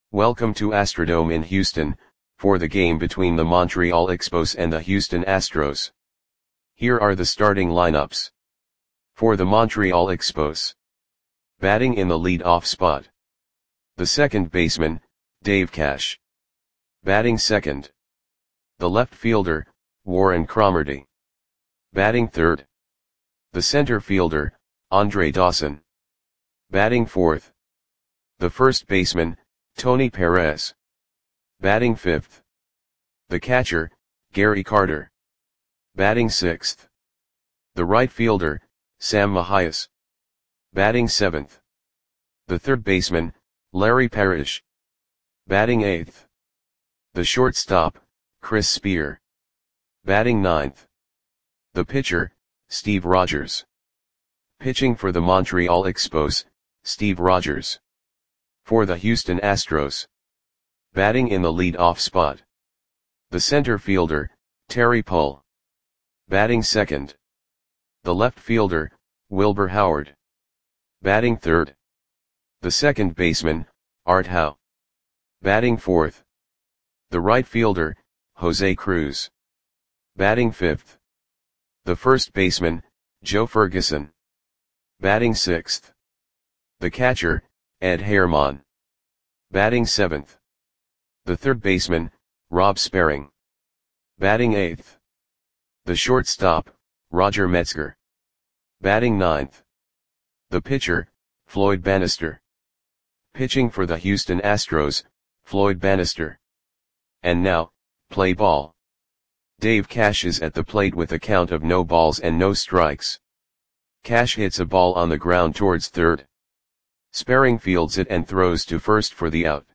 Welcome to Astrodome in Houston, for the game between the Montreal Expos and the Houston Astros. Here are the starting lineups. For the Montreal Expos. Batting in the lead-off spot. The second baseman, Dave Cash. Batting second. The left fielder, Warren Cromartie. Batting third. The center fielder, Andre Dawson. Batting fourth. The first baseman, Tony Perez. Batting fifth. The catcher, Gary Carter. Batting sixth. The right fielder, Sam Mahias. Batting seventh. The third baseman, Larry Parrish. Batting eighth. The shortstop, Chris Spear. Batting ninth. The pitcher, Steve Rogers. Pitching for the Montreal Expos, Steve Rogers. For the Houston Astros. Batting in the lead-off spot. The center fielder, Terry Pull. Batting second. The left fielder, Wilbur Howard. Batting third. The second baseman, Art Howe. Batting fourth. The right fielder, Jose Cruz. Batting fifth. The first baseman, Joe Ferguson. Batting sixth. The catcher, Ed Herman. Batting seventh. The third baseman, Rob Sparring. Batting eighth. The shortstop, Roger Metzger. Batting ninth. The pitcher, Floyd Bannister. Pitching for the Houston Astros, Floyd Bannister. And now, play ball. Dave Cash is at the plate with a count of no balls and no strikes. Cash hits a ball on the ground towards third. Sparring fields it and throws to first for the out.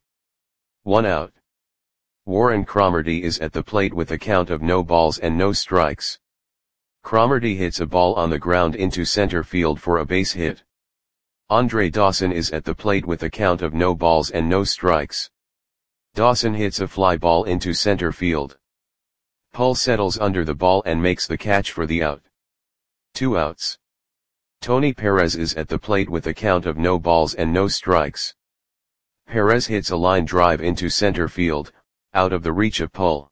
1 out. Warren Cromartie is at the plate with a count of no balls and no strikes. Cromartie hits a ball on the ground into center field for a base hit. Andre Dawson is at the plate with a count of no balls and no strikes. Dawson hits a fly ball into center field. Pull settles under the ball and makes the catch for the out. 2 outs. Tony Perez is at the plate with a count of no balls and no strikes. Perez hits a line drive into center field, out of the reach of Pull.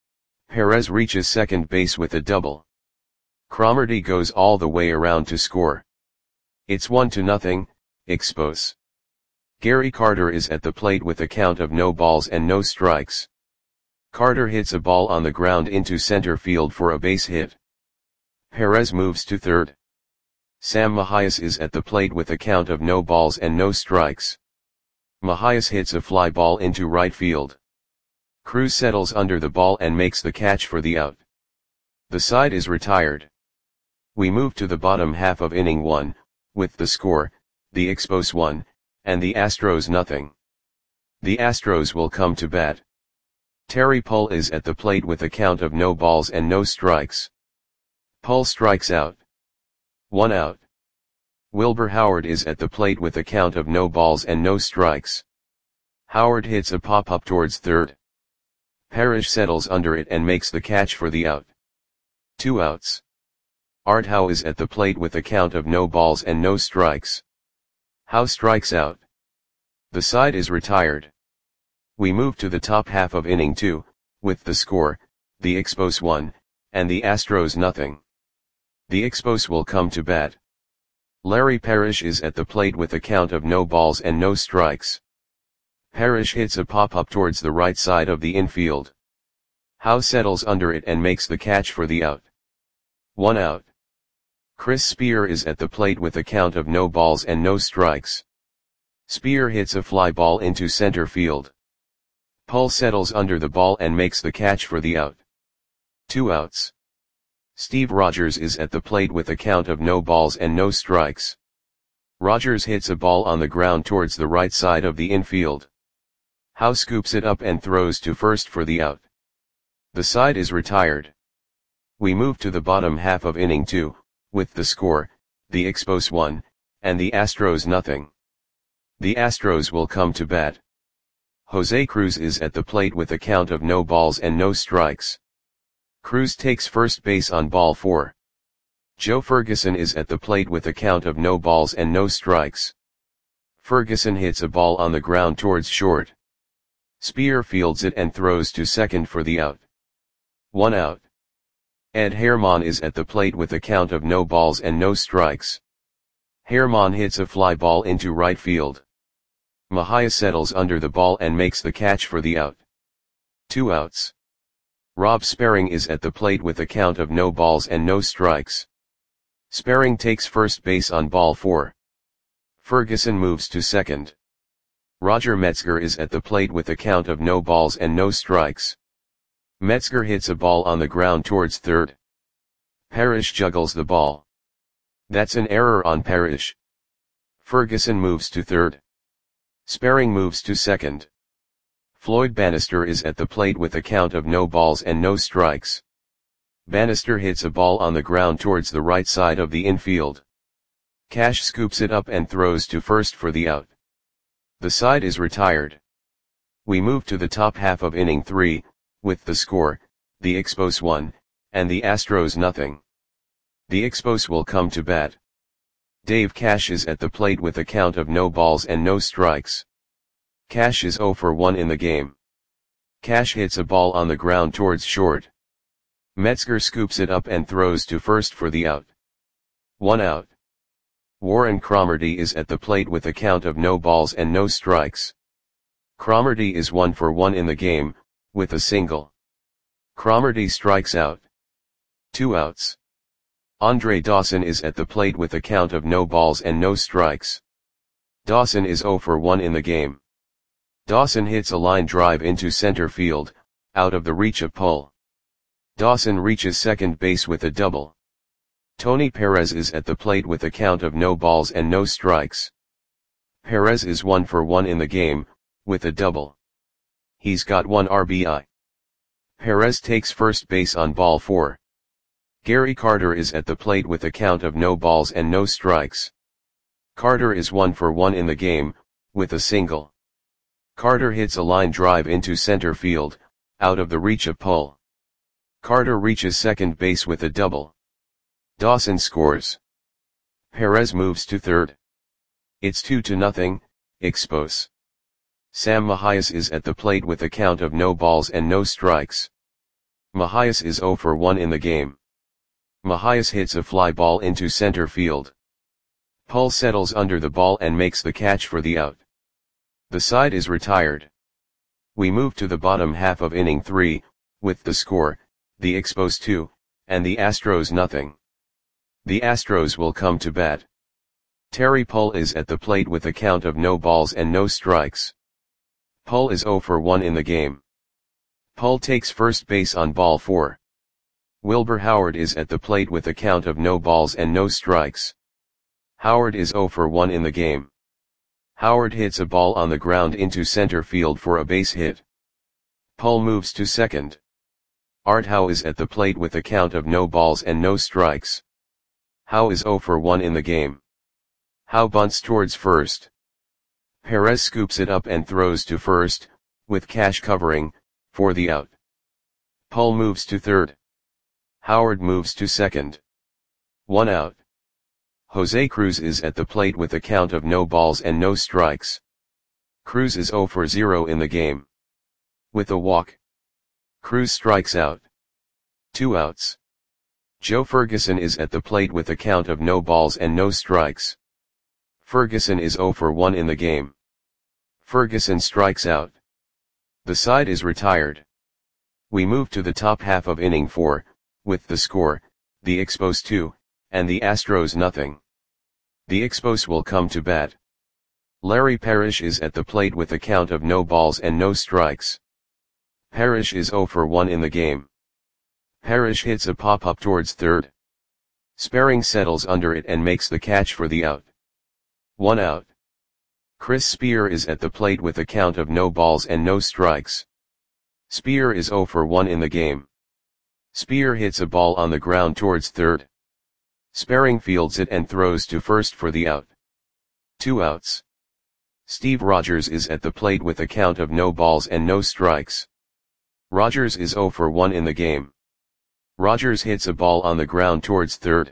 Perez reaches second base with a double. Cromartie goes all the way around to score. It's 1-0, Expos. Gary Carter is at the plate with a count of no balls and no strikes. Carter hits a ball on the ground into center field for a base hit. Perez moves to third. Sam Mahias is at the plate with a count of no balls and no strikes. Mahias hits a fly ball into right field. Cruz settles under the ball and makes the catch for the out. The side is retired. We move to the bottom half of inning 1, with the score, the Expos 1, and the Astros 0. The Astros will come to bat. Terry Pull is at the plate with a count of no balls and no strikes. Pull strikes out. 1 out. Wilbur Howard is at the plate with a count of no balls and no strikes. Howard hits a pop-up towards third. Parrish settles under it and makes the catch for the out. 2 outs. Art Howe is at the plate with a count of no balls and no strikes. Howe strikes out. The side is retired. We move to the top half of inning 2, with the score, the Expos 1, and the Astros 0. The Expos will come to bat. Larry Parrish is at the plate with a count of no balls and no strikes. Parrish hits a pop-up towards the right side of the infield. Howe settles under it and makes the catch for the out. 1 out. Chris Spear is at the plate with a count of no balls and no strikes. Spear hits a fly ball into center field. Pull settles under the ball and makes the catch for the out. 2 outs. Steve Rogers is at the plate with a count of no balls and no strikes. Rogers hits a ball on the ground towards the right side of the infield. Howe scoops it up and throws to first for the out. The side is retired. We move to the bottom half of inning 2, with the score, the Expos 1, and the Astros 0. The Astros will come to bat. Jose Cruz is at the plate with a count of no balls and no strikes. Cruz takes first base on ball 4. Joe Ferguson is at the plate with a count of no balls and no strikes. Ferguson hits a ball on the ground towards short. Spear fields it and throws to second for the out. 1 out. Ed Herman is at the plate with a count of no balls and no strikes. Herman hits a fly ball into right field. Mejia settles under the ball and makes the catch for the out. 2 outs. Rob Sperring is at the plate with a count of no balls and no strikes. Sperring takes first base on ball 4. Ferguson moves to second. Roger Metzger is at the plate with a count of no balls and no strikes. Metzger hits a ball on the ground towards third. Parrish juggles the ball. That's an error on Parrish. Ferguson moves to third. Sperring moves to second. Floyd Bannister is at the plate with a count of no balls and no strikes. Bannister hits a ball on the ground towards the right side of the infield. Cash scoops it up and throws to first for the out. The side is retired. We move to the top half of inning 3, with the score, the Expos 1, and the Astros nothing. The Expos will come to bat. Dave Cash is at the plate with a count of no balls and no strikes. Cash is 0 for 1 in the game. Cash hits a ball on the ground towards short. Metzger scoops it up and throws to first for the out. 1 out. Warren Cromartie is at the plate with a count of no balls and no strikes. Cromartie is 1 for 1 in the game, with a single. Cromartie strikes out. 2 outs. Andre Dawson is at the plate with a count of no balls and no strikes. Dawson is 0 for 1 in the game. Dawson hits a line drive into center field, out of the reach of Pull. Dawson reaches second base with a double. Tony Perez is at the plate with a count of no balls and no strikes. Perez is 1 for 1 in the game, with a double. He's got 1 RBI. Perez takes first base on ball 4. Gary Carter is at the plate with a count of no balls and no strikes. Carter is 1 for 1 in the game, with a single. Carter hits a line drive into center field, out of the reach of Pull. Carter reaches second base with a double. Dawson scores. Perez moves to third. It's 2-0, Expos. Sam Mejias is at the plate with a count of no balls and no strikes. Mejias is 0 for 1 in the game. Mejias hits a fly ball into center field. Pull settles under the ball and makes the catch for the out. The side is retired. We move to the bottom half of inning 3, with the score, the Expos 2, and the Astros nothing. The Astros will come to bat. Terry Pull is at the plate with a count of no balls and no strikes. Pull is 0 for 1 in the game. Pull takes first base on ball 4. Wilbur Howard is at the plate with a count of no balls and no strikes. Howard is 0 for 1 in the game. Howard hits a ball on the ground into center field for a base hit. Pull moves to second. Art Howe is at the plate with a count of no balls and no strikes. Howe is 0 for 1 in the game. Howe bunts towards first. Perez scoops it up and throws to first, with Cash covering, for the out. Pull moves to third. Howard moves to second. 1 out. Jose Cruz is at the plate with a count of no balls and no strikes. Cruz is 0 for 0 in the game. With a walk. Cruz strikes out. 2 outs. Joe Ferguson is at the plate with a count of no balls and no strikes. Ferguson is 0 for 1 in the game. Ferguson strikes out. The side is retired. We move to the top half of inning 4, with the score, the Expos 2, and the Astros nothing. The Expos will come to bat. Larry Parrish is at the plate with a count of no balls and no strikes. Parrish is 0 for 1 in the game. Parrish hits a pop-up towards third. Sperring settles under it and makes the catch for the out. 1 out. Chris Spear is at the plate with a count of no balls and no strikes. Spear is 0 for 1 in the game. Spear hits a ball on the ground towards third. Sperring fields it and throws to first for the out. 2 outs. Steve Rogers is at the plate with a count of no balls and no strikes. Rogers is 0 for 1 in the game. Rogers hits a ball on the ground towards third.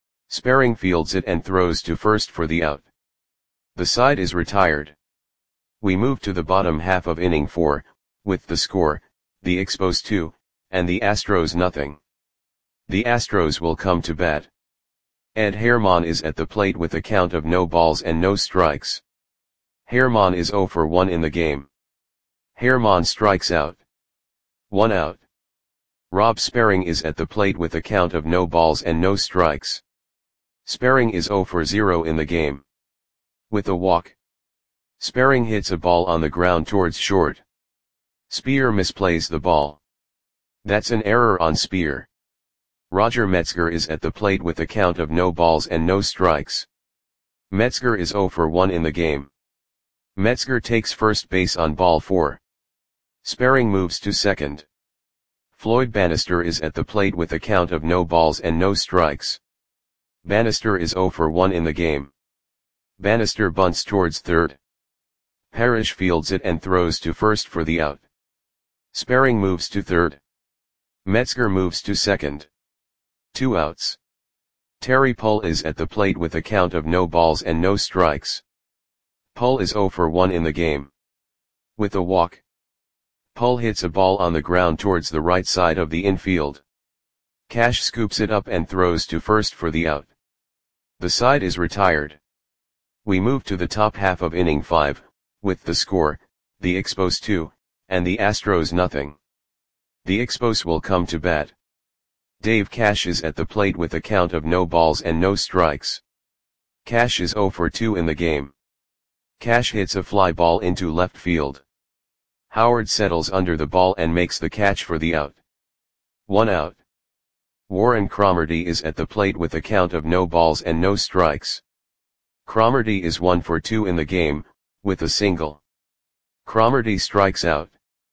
Sperring fields it and throws to first for the out. The side is retired. We move to the bottom half of inning 4, with the score, the Expos 2, and the Astros nothing. The Astros will come to bat. Ed Herman is at the plate with a count of no balls and no strikes. Herman is 0 for 1 in the game. Herman strikes out. 1 out. Rob Sperring is at the plate with a count of no balls and no strikes. Sperring is 0 for 0 in the game. With a walk. Sperring hits a ball on the ground towards short. Speer misplays the ball. That's an error on Speer. Roger Metzger is at the plate with a count of no balls and no strikes. Metzger is 0 for 1 in the game. Metzger takes first base on ball 4. Sperring moves to second. Floyd Bannister is at the plate with a count of no balls and no strikes. Bannister is 0 for 1 in the game. Bannister bunts towards third. Parrish fields it and throws to first for the out. Sperring moves to third. Metzger moves to second. 2 outs. Terry Pull is at the plate with a count of no balls and no strikes. Pull is 0 for 1 in the game. With a walk. Pull hits a ball on the ground towards the right side of the infield. Cash scoops it up and throws to first for the out. The side is retired. We move to the top half of inning 5, with the score, the Expos 2, and the Astros nothing. The Expos will come to bat. Dave Cash is at the plate with a count of no balls and no strikes. Cash is 0 for 2 in the game. Cash hits a fly ball into left field. Howard settles under the ball and makes the catch for the out. 1 out. Warren Cromartie is at the plate with a count of no balls and no strikes. Cromartie is 1 for 2 in the game, with a single. Cromartie strikes out.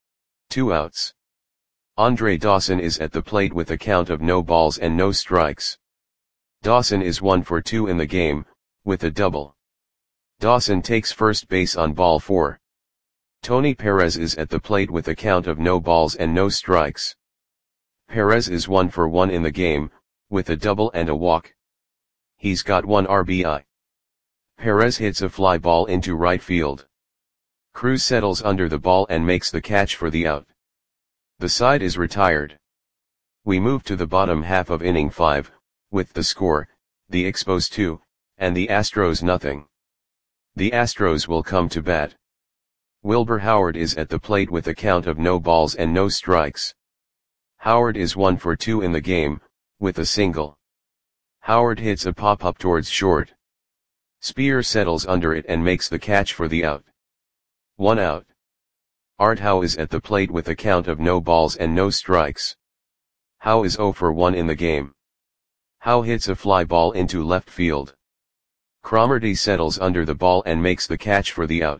2 outs. Andre Dawson is at the plate with a count of no balls and no strikes. Dawson is 1 for 2 in the game, with a double. Dawson takes first base on ball 4. Tony Perez is at the plate with a count of no balls and no strikes. Perez is 1 for 1 in the game, with a double and a walk. He's got 1 RBI. Perez hits a fly ball into right field. Cruz settles under the ball and makes the catch for the out. The side is retired. We move to the bottom half of inning 5, with the score, the Expos 2, and the Astros nothing. The Astros will come to bat. Wilbur Howard is at the plate with a count of no balls and no strikes. Howard is 1 for 2 in the game, with a single. Howard hits a pop-up towards short. Speer settles under it and makes the catch for the out. 1 out. Art Howe is at the plate with a count of no balls and no strikes. Howe is 0 for 1 in the game. Howe hits a fly ball into left field. Cromartie settles under the ball and makes the catch for the out.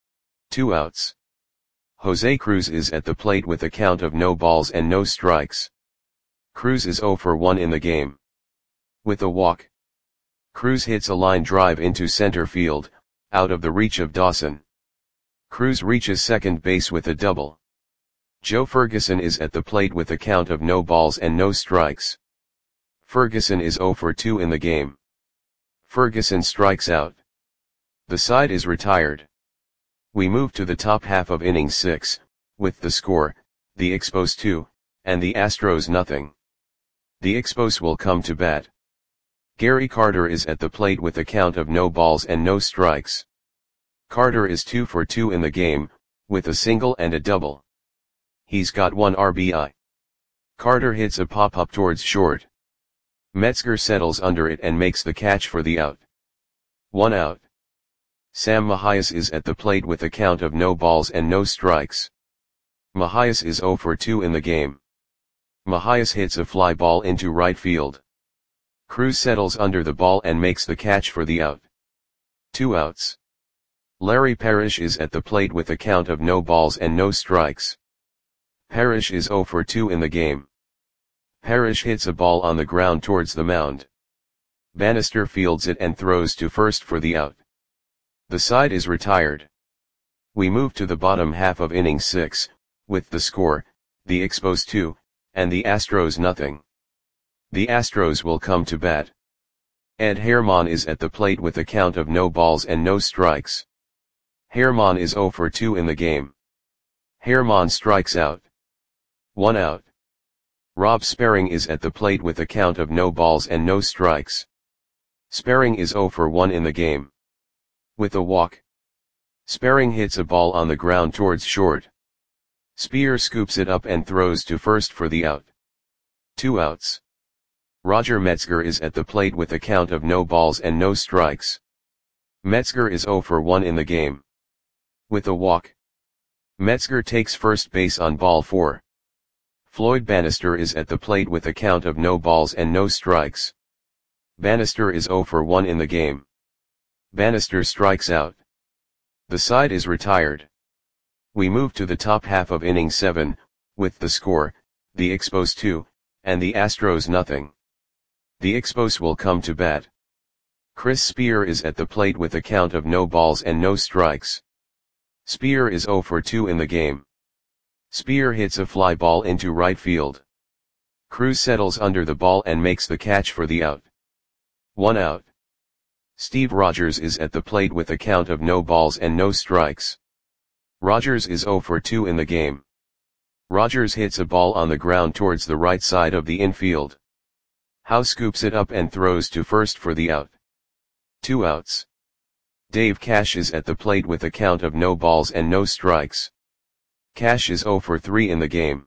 2 outs. Jose Cruz is at the plate with a count of no balls and no strikes. Cruz is 0 for 1 in the game. With a walk. Cruz hits a line drive into center field, out of the reach of Dawson. Cruz reaches second base with a double. Joe Ferguson is at the plate with a count of no balls and no strikes. Ferguson is 0 for 2 in the game. Ferguson strikes out. The side is retired. We move to the top half of inning 6, with the score, the Expos 2, and the Astros nothing. The Expos will come to bat. Gary Carter is at the plate with a count of no balls and no strikes. Carter is 2 for 2 in the game, with a single and a double. He's got 1 RBI. Carter hits a pop-up towards short. Metzger settles under it and makes the catch for the out. 1 out. Sam Mahias is at the plate with a count of no balls and no strikes. Mahias is 0 for 2 in the game. Mahias hits a fly ball into right field. Cruz settles under the ball and makes the catch for the out. 2 outs. Larry Parrish is at the plate with a count of no balls and no strikes. Parrish is 0 for 2 in the game. Parrish hits a ball on the ground towards the mound. Bannister fields it and throws to first for the out. The side is retired. We move to the bottom half of inning 6, with the score, the Expos 2, and the Astros nothing. The Astros will come to bat. Ed Herman is at the plate with a count of no balls and no strikes. Herman is 0 for 2 in the game. Herman strikes out. 1 out. Rob Sperring is at the plate with a count of no balls and no strikes. Sperring is 0 for 1 in the game. With a walk. Sperring hits a ball on the ground towards short. Speer scoops it up and throws to first for the out. 2 outs. Roger Metzger is at the plate with a count of no balls and no strikes. Metzger is 0 for 1 in the game. With a walk. Metzger takes first base on ball 4. Floyd Bannister is at the plate with a count of no balls and no strikes. Bannister is 0 for 1 in the game. Bannister strikes out. The side is retired. We move to the top half of inning 7, with the score, the Expos 2, and the Astros nothing. The Expos will come to bat. Chris Speer is at the plate with a count of no balls and no strikes. Speer is 0 for 2 in the game. Speer hits a fly ball into right field. Cruz settles under the ball and makes the catch for the out. 1 out. Steve Rogers is at the plate with a count of no balls and no strikes. Rogers is 0 for 2 in the game. Rogers hits a ball on the ground towards the right side of the infield. Howe scoops it up and throws to first for the out. 2 outs. Dave Cash is at the plate with a count of no balls and no strikes. Cash is 0 for 3 in the game.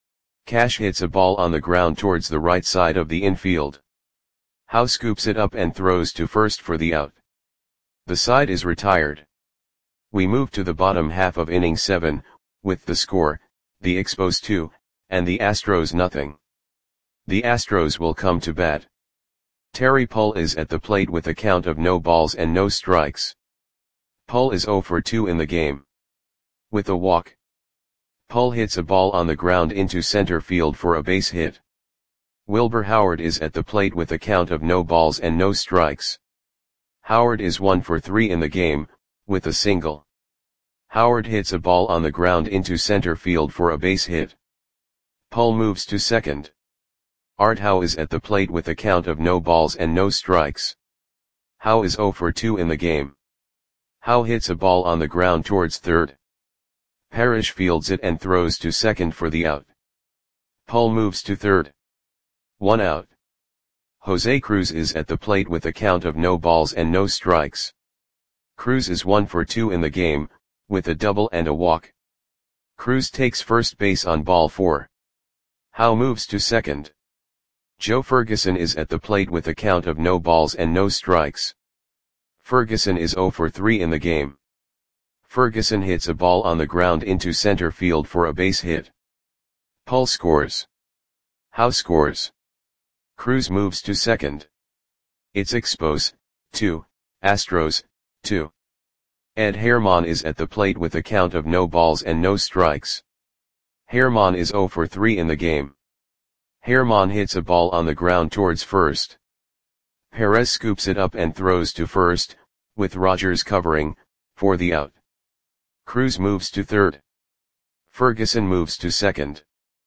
Cash hits a ball on the ground towards the right side of the infield. Howe scoops it up and throws to first for the out. The side is retired. We move to the bottom half of inning 7, with the score, the Expos 2, and the Astros nothing. The Astros will come to bat. Terry Pull is at the plate with a count of no balls and no strikes. Pull is 0 for 2 in the game. With a walk. Pull hits a ball on the ground into center field for a base hit. Wilbur Howard is at the plate with a count of no balls and no strikes. Howard is 1 for 3 in the game, with a single. Howard hits a ball on the ground into center field for a base hit. Pull moves to second. Art Howe is at the plate with a count of no balls and no strikes. Howe is 0 for 2 in the game. Howe hits a ball on the ground towards third. Parrish fields it and throws to second for the out. Pull moves to third. 1 out. Jose Cruz is at the plate with a count of no balls and no strikes. Cruz is 1 for 2 in the game, with a double and a walk. Cruz takes first base on ball 4. Howe moves to second. Joe Ferguson is at the plate with a count of no balls and no strikes. Ferguson is 0 for 3 in the game. Ferguson hits a ball on the ground into center field for a base hit. Pull scores. Howe scores. Cruz moves to second. It's Expos, 2, Astros, 2. Ed Herman is at the plate with a count of no balls and no strikes. Herman is 0 for 3 in the game. Herman hits a ball on the ground towards first. Perez scoops it up and throws to first, with Rogers covering, for the out. Cruz moves to third. Ferguson moves to second.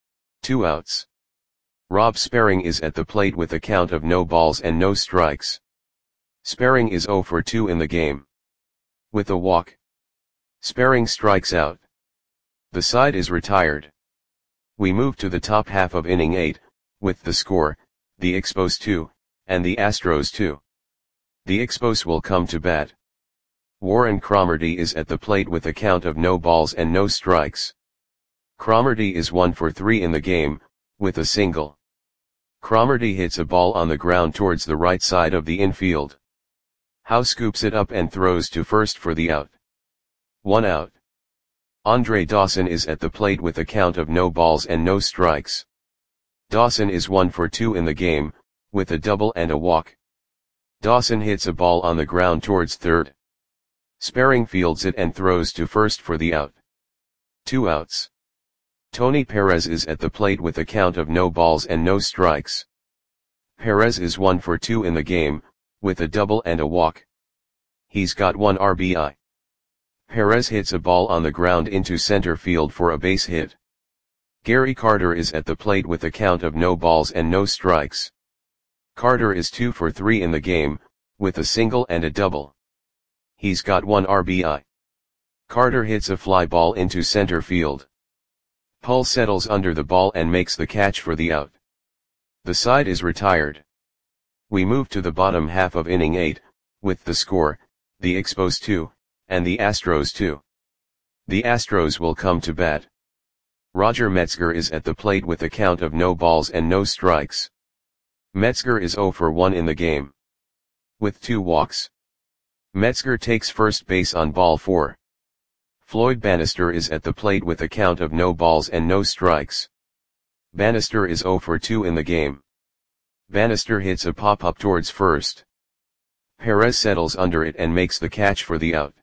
2 outs. Rob Sperring is at the plate with a count of no balls and no strikes. Sperring is 0 for 2 in the game. With a walk. Sperring strikes out. The side is retired. We move to the top half of inning 8, with the score, the Expos 2, and the Astros 2. The Expos will come to bat. Warren Cromartie is at the plate with a count of no balls and no strikes. Cromartie is 1 for 3 in the game, with a single. Cromartie hits a ball on the ground towards the right side of the infield. Howe scoops it up and throws to first for the out. 1 out. Andre Dawson is at the plate with a count of no balls and no strikes. Dawson is 1 for 2 in the game, with a double and a walk. Dawson hits a ball on the ground towards third. Sperring fields it and throws to first for the out. 2 outs. Tony Perez is at the plate with a count of no balls and no strikes. Perez is 1 for 2 in the game, with a double and a walk. He's got 1 RBI. Perez hits a ball on the ground into center field for a base hit. Gary Carter is at the plate with a count of no balls and no strikes. Carter is 2 for 3 in the game, with a single and a double. He's got 1 RBI. Carter hits a fly ball into center field. Pull settles under the ball and makes the catch for the out. The side is retired. We move to the bottom half of inning 8, with the score, the Expos 2, and the Astros 2. The Astros will come to bat. Roger Metzger is at the plate with a count of no balls and no strikes. Metzger is 0 for 1 in the game, with 2 walks. Metzger takes first base on ball 4. Floyd Bannister is at the plate with a count of no balls and no strikes. Bannister is 0 for 2 in the game. Bannister hits a pop-up towards first. Perez settles under it and makes the catch for the out.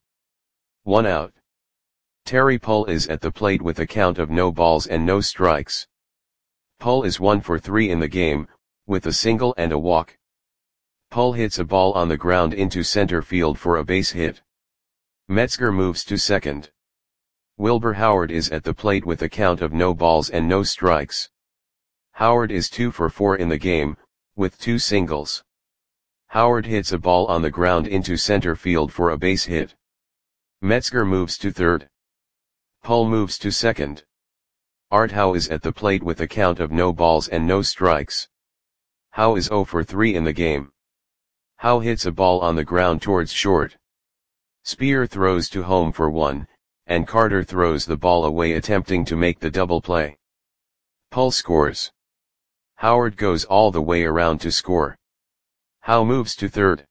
1 out. Terry Pull is at the plate with a count of no balls and no strikes. Pull is 1 for 3 in the game, with a single and a walk. Pull hits a ball on the ground into center field for a base hit. Metzger moves to second. Wilbur Howard is at the plate with a count of no balls and no strikes. Howard is 2 for 4 in the game, with 2 singles. Howard hits a ball on the ground into center field for a base hit. Metzger moves to third. Pull moves to second. Art Howe is at the plate with a count of no balls and no strikes. Howe is 0 for 3 in the game. Howe hits a ball on the ground towards short. Spear throws to home for 1, and Carter throws the ball away attempting to make the double play. Pull scores. Howard goes all the way around to score. Howe moves to third.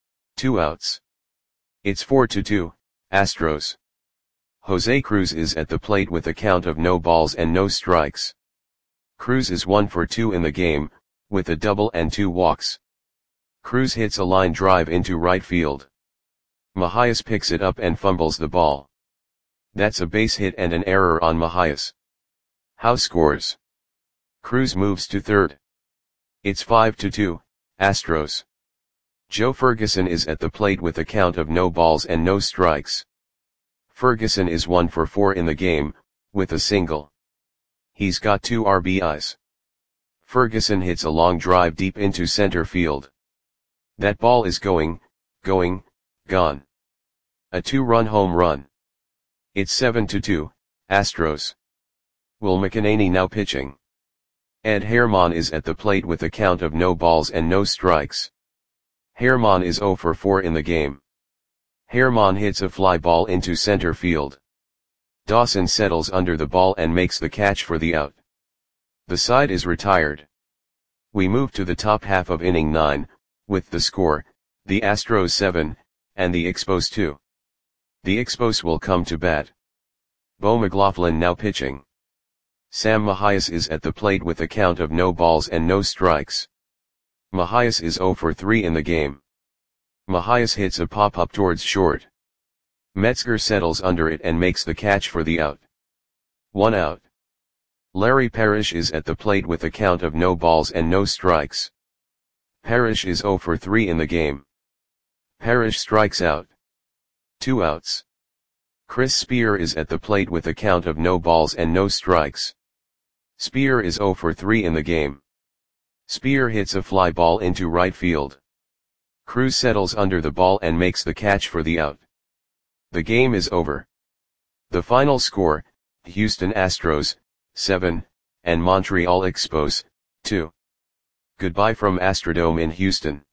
2 outs. It's 4-2, Astros. Jose Cruz is at the plate with a count of no balls and no strikes. Cruz is 1 for 2 in the game, with a double and 2 walks. Cruz hits a line drive into right field. Mahias picks it up and fumbles the ball. That's a base hit and an error on Mahias. Howe scores. Cruz moves to third. It's 5-2, Astros. Joe Ferguson is at the plate with a count of no balls and no strikes. Ferguson is 1 for 4 in the game, with a single. He's got 2 RBIs. Ferguson hits a long drive deep into center field. That ball is going, gone. A 2-run home run. It's 7-2, Astros. Will McEnany now pitching. Ed Herman is at the plate with a count of no balls and no strikes. Herman is 0 for 4 in the game. Herman hits a fly ball into center field. Dawson settles under the ball and makes the catch for the out. The side is retired. We move to the top half of inning 9, with the score, the Astros 7, and the Expos 2. The Expos will come to bat. Bo McLaughlin now pitching. Sam Mahias is at the plate with a count of no balls and no strikes. Mahias is 0 for 3 in the game. Mahias hits a pop-up towards short. Metzger settles under it and makes the catch for the out. 1 out. Larry Parrish is at the plate with a count of no balls and no strikes. Parrish is 0 for 3 in the game. Parrish strikes out. 2 outs. Chris Spear is at the plate with a count of no balls and no strikes. Spear is 0 for 3 in the game. Spear hits a fly ball into right field. Cruz settles under the ball and makes the catch for the out. The game is over. The final score, Houston Astros, 7, and Montreal Expos, 2. Goodbye from Astrodome in Houston.